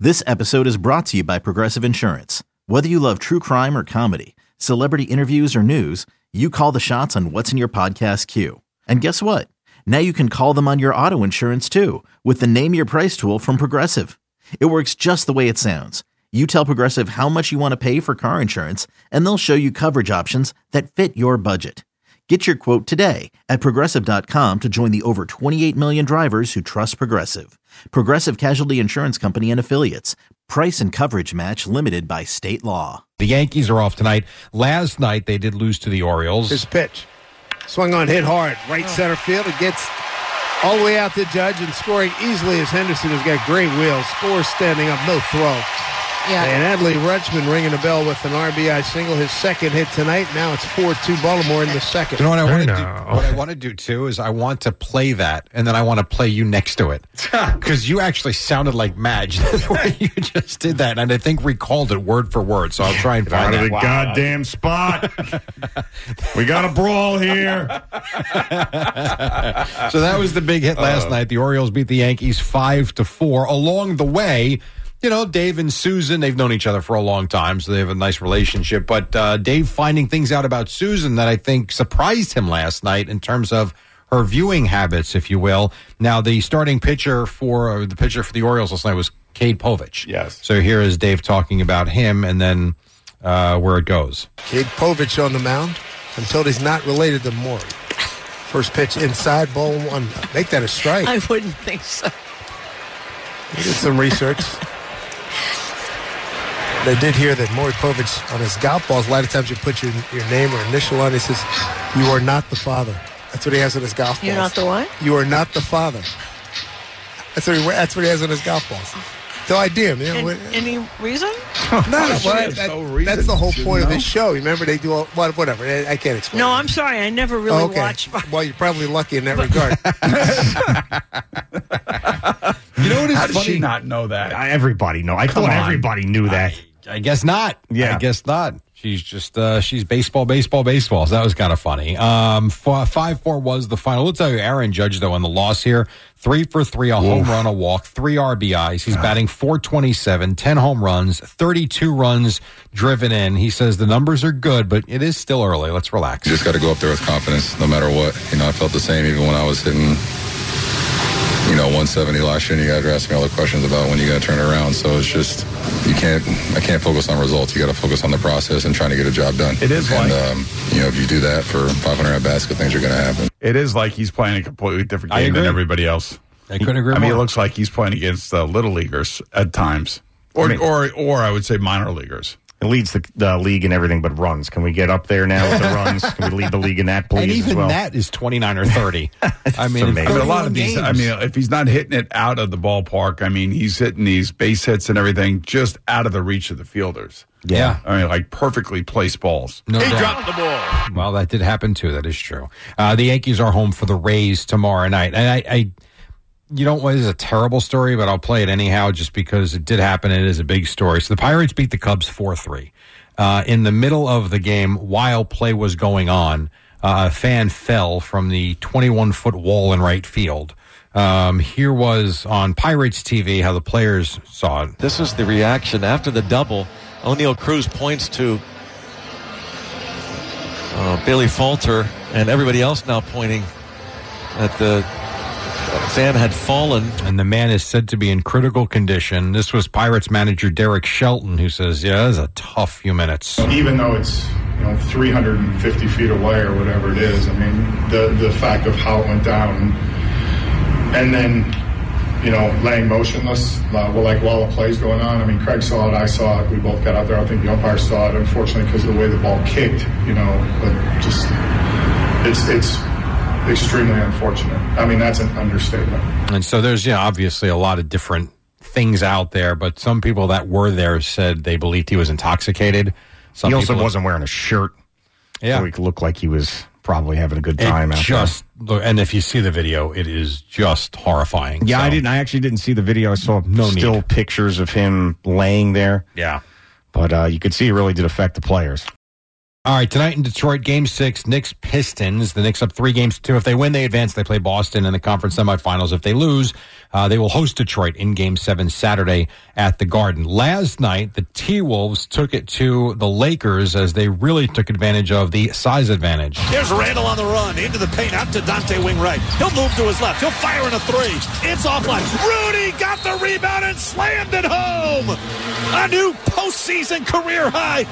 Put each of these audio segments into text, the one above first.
This episode is brought to you by Progressive Insurance. Whether you love true crime or comedy, celebrity interviews or news, you call the shots on what's in your podcast queue. And guess what? Now you can call them on your auto insurance too with the Name Your Price tool from Progressive. It works just the way it sounds. You tell Progressive how much you want to pay for car insurance, and they'll show you coverage options that fit your budget. Get your quote today at Progressive.com to join the over 28 million drivers who trust Progressive. Progressive Casualty Insurance Company and Affiliates. Price and coverage match limited by state law. The Yankees are off tonight. Last night they did lose to the Orioles. His pitch. Swung on, hit hard. Right center field. It gets all the way out to Judge and scoring easily as Henderson has got great wheels. Scores standing up, no throw. Yeah. And Adley Rutschman ringing the bell with an RBI single, his second hit tonight. Now it's 4-2 Baltimore in the second. You know what I want to do? What I want to do, too, is I want to play that, and then I want to play you next to it. Because you actually sounded like Madge the way you just did that, and I think recalled it word for word, so I'll try and find out it. of the goddamn spot. We got a brawl here. So that was the big hit last night. The Orioles beat the Yankees 5-4. Along the way, you know, Dave and Susan, they've known each other for a long time, so they have a nice relationship. But Dave finding things out about Susan that I think surprised him last night in terms of her viewing habits, if you will. Now, the starting pitcher for the Orioles last night was Cade Povich. Yes. So here is Dave talking about him and then where it goes. Cade Povich on the mound. I'm told he's not related to Maury. First pitch inside, ball one. Make that a strike. I wouldn't think so. We did some research. They did hear that Maury Povich, on his golf balls, a lot of times you put your name or initial on it. He says, "You are not the father." That's what he has on his golf balls. You're not the what? You are not the father. That's what he has on his golf balls. So I did. You know, any reason? That's the whole point of his show. Remember, they do all, whatever. I can't explain. No, I'm sorry. I never really watched. Well, you're probably lucky in that regard. You know what is How funny? does she not know that? Everybody know. I thought everybody knew that. I guess not. Yeah. I guess not. She's just, she's baseball. So that was kind of funny. 5-4 was the final. We'll tell you, Aaron Judge, though, on the loss here, 3 for 3, a home run, a walk, 3 RBIs. He's batting .427, 10 home runs, 32 runs driven in. He says the numbers are good, but it is still early. Let's relax. You just got to go up there with confidence, no matter what. You know, I felt the same even when I was hitting 170 last year, and you guys are asking all the questions about when you got to turn it around. So it's just, I can't focus on results. You got to focus on the process and trying to get a job done. It is if you do that for 500 at-bats, good things are going to happen. It is like he's playing a completely different game than everybody else. I couldn't agree more. I mean, it looks like he's playing against little leaguers at times, or I would say minor leaguers. It leads the league in everything but runs. Can we get up there now with the runs? Can we lead the league in that, please? And even as well? that is 29 or 30. I mean, amazing. A lot of these, if he's not hitting it out of the ballpark, he's hitting these base hits and everything just out of the reach of the fielders. Yeah. Like perfectly placed balls. No doubt. Dropped the ball. Well, that did happen, too. That is true. The Yankees are home for the Rays tomorrow night. And you know what is a terrible story, but I'll play it anyhow just because it did happen. It is a big story. So the Pirates beat the Cubs 4-3. In the middle of the game, while play was going on, a fan fell from the 21-foot wall in right field. Here was on Pirates TV how the players saw it. This is the reaction after the double. O'Neal Cruz points to Bailey Falter and everybody else now pointing at the fan had fallen. And the man is said to be in critical condition. This was Pirates manager Derek Shelton who says, yeah, it was a tough few minutes. Even though it's 350 feet away or whatever it is, the fact of how it went down and then laying motionless while the play's going on. Craig saw it, I saw it, we both got out there. I think the umpire saw it, unfortunately, because of the way the ball kicked, but just it's extremely unfortunate. That's an understatement. And so there's, obviously a lot of different things out there, but some people that were there said they believed he was intoxicated. He also wasn't wearing a shirt. Yeah. So he looked like he was probably having a good time out there. And if you see the video, it is just horrifying. Yeah, so. I actually didn't see the video. I saw pictures of him laying there. Yeah. But you could see it really did affect the players. All right, tonight in Detroit, Game 6, Knicks-Pistons. The Knicks up 3-2. If they win, they advance. They play Boston in the conference semifinals. If they lose, they will host Detroit in Game 7 Saturday at the Garden. Last night, the T-Wolves took it to the Lakers as they really took advantage of the size advantage. Here's Randall on the run, into the paint, out to Dante wing right. He'll move to his left. He'll fire in a three. It's offline. Rudy got the rebound and slammed it home. A new postseason career high,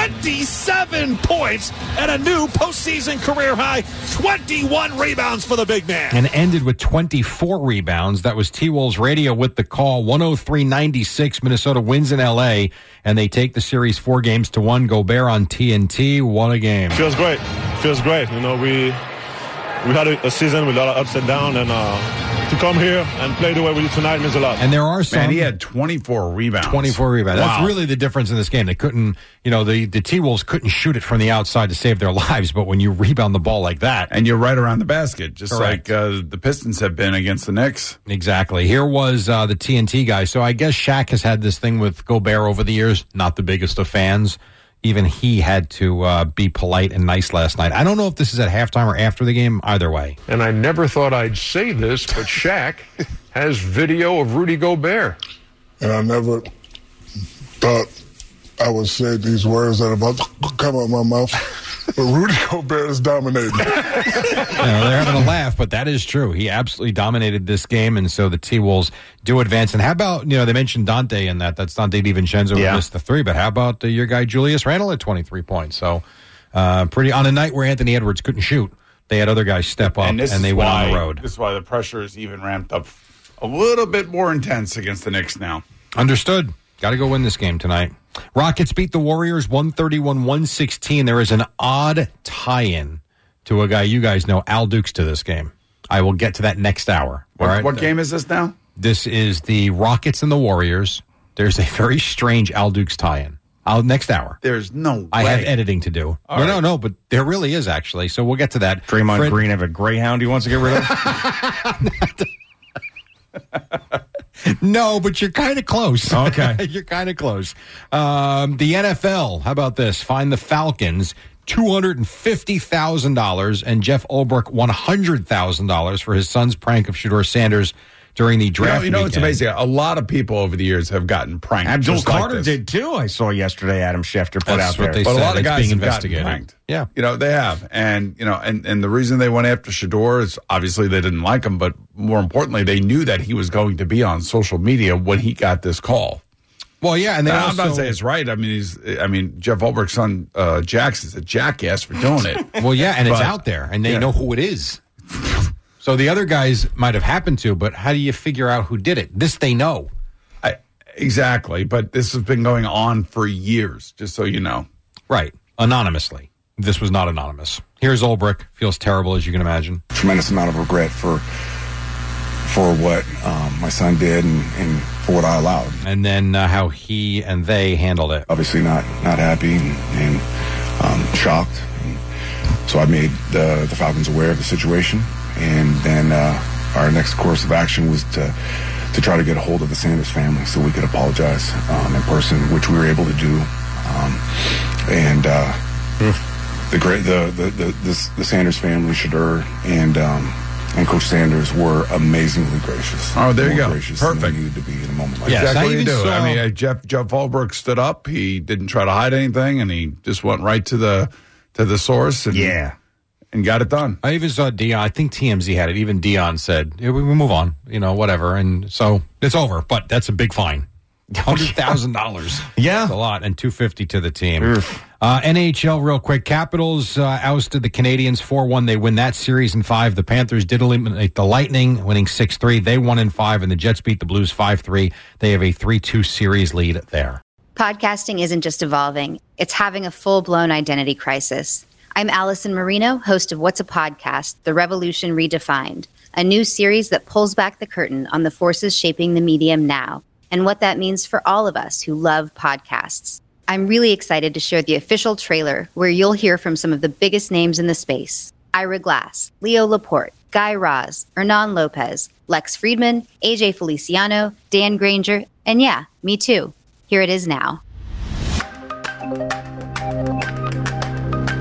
27 points, and a new postseason career high, 21 rebounds for the big man. And ended with 24 rebounds. That was T-Wolves radio with the call. 103-96. Minnesota wins in L.A., and they take the series 4-1. Gobert on TNT. What a game. Feels great. Feels great. You know, we had a season with a lot of ups and downs, and to come here and play the way we did tonight means a lot. And there are some. Man, he had 24 rebounds. 24 rebounds. Wow. That's really the difference in this game. They couldn't, the T-Wolves couldn't shoot it from the outside to save their lives, but when you rebound the ball like that. And you're right around the basket, just Correct. like the Pistons have been against the Knicks. Exactly. Here was the TNT guy. So I guess Shaq has had this thing with Gobert over the years, not the biggest of fans. Even he had to be polite and nice last night. I don't know if this is at halftime or after the game. Either way. And I never thought I'd say this, but Shaq has video of Rudy Gobert. And I never thought I would say these words that are about to come out of my mouth. But Rudy Gobert is dominating. They're having a laugh, but that is true. He absolutely dominated this game, and so the T-Wolves do advance. And how about, they mentioned Dante in that. That's Dante DiVincenzo who missed the three, but how about your guy Julius Randle at 23 points? So pretty on a night where Anthony Edwards couldn't shoot. They had other guys step up, and they went on the road. This is why the pressure is even ramped up a little bit more intense against the Knicks now. Understood. Got to go win this game tonight. Rockets beat the Warriors 131-116. There is an odd tie-in to a guy you guys know, Al Dukes, to this game. I will get to that next hour. What game is this now? This is the Rockets and the Warriors. There's a very strange Al Dukes tie-in. Next hour. There's no way. I have editing to do. No, but there really is, actually. So we'll get to that. Draymond Green have a greyhound he wants to get rid of? No, but you're kind of close. Okay. You're kind of close. The NFL, how about this? Fined the Falcons $250,000 and Jeff Ulbrich $100,000 for his son's prank of Shedeur Sanders during the draft. It's amazing. A lot of people over the years have gotten pranked. Abdul Carter did too. I saw yesterday Adam Schefter put out there. But a lot of guys being have investigated. gotten pranked. Yeah. They have. And, and the reason they went after Shedeur is obviously they didn't like him, but more importantly, they knew that he was going to be on social media when he got this call. Well, yeah, and I'm not saying it's right. I mean, Jeff Ulbrich's son, Jax, is a jackass for doing it. Well, yeah, and it's out there, and they know who it is. So the other guys might have happened to, but how do you figure out who did it? This they know. Exactly, but this has been going on for years, just so you know. Right, anonymously. This was not anonymous. Here's Ulbrich. Feels terrible, as you can imagine. Tremendous amount of regret for what my son did and for what I allowed. And then how he and they handled it. Obviously not happy and shocked. And so I made the Falcons aware of the situation. And then our next course of action was to try to get a hold of the Sanders family so we could apologize in person, which we were able to do. The Sanders family, Shedeur, and Coach Sanders were amazingly gracious. Oh, there you go. Perfect. Perfect. Than they needed to be in a moment like Yes, that. Exactly what you do. I mean, Jeff Ulbrich stood up. He didn't try to hide anything, and he just went right to the source. And, and got it done. I even saw Dion. I think TMZ had it. Even Dion said, we move on, whatever. And so it's over. But that's a big fine. $100,000. Yeah. That's a lot. And $250 to the team. NHL real quick. Capitals ousted the Canadiens 4-1. They win that series in 5. The Panthers did eliminate the Lightning, winning 6-3. They won in 5, and the Jets beat the Blues 5-3. They have a 3-2 series lead there. Podcasting isn't just evolving. It's having a full-blown identity crisis. I'm Allison Marino, host of What's a Podcast? The Revolution Redefined, a new series that pulls back the curtain on the forces shaping the medium now and what that means for all of us who love podcasts. I'm really excited to share the official trailer where you'll hear from some of the biggest names in the space. Ira Glass, Leo Laporte, Guy Raz, Hernan Lopez, Lex Friedman, AJ Feliciano, Dan Granger, and yeah, me too. Here it is now.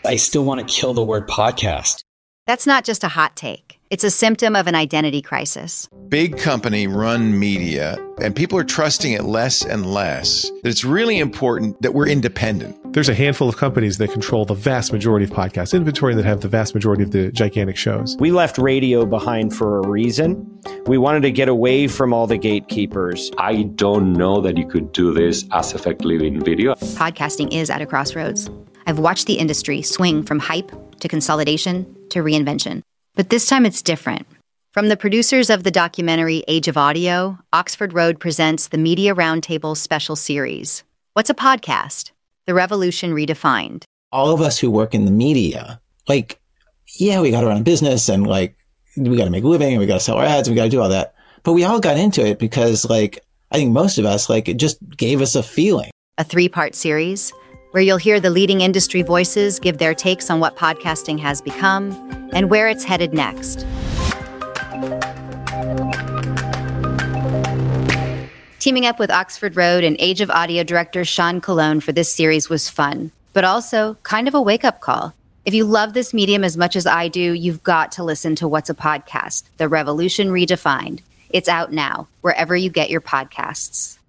I still want to kill the word podcast. That's not just a hot take. It's a symptom of an identity crisis. Big company run media, and people are trusting it less and less. It's really important that we're independent. There's a handful of companies that control the vast majority of podcast inventory and that have the vast majority of the gigantic shows. We left radio behind for a reason. We wanted to get away from all the gatekeepers. I don't know that you could do this as effectively in video. Podcasting is at a crossroads. I've watched the industry swing from hype to consolidation to reinvention. But this time it's different. From the producers of the documentary Age of Audio, Oxford Road presents the Media Roundtable special series. What's a podcast? The Revolution Redefined. All of us who work in the media, we got to run a business and we got to make a living and we got to sell our ads and we got to do all that. But we all got into it because I think most of us, it just gave us a feeling. A 3-part series where you'll hear the leading industry voices give their takes on what podcasting has become and where it's headed next. Teaming up with Oxford Road and Age of Audio director Sean Colon for this series was fun, but also kind of a wake-up call. If you love this medium as much as I do, you've got to listen to What's a Podcast? The Revolution Redefined. It's out now, wherever you get your podcasts.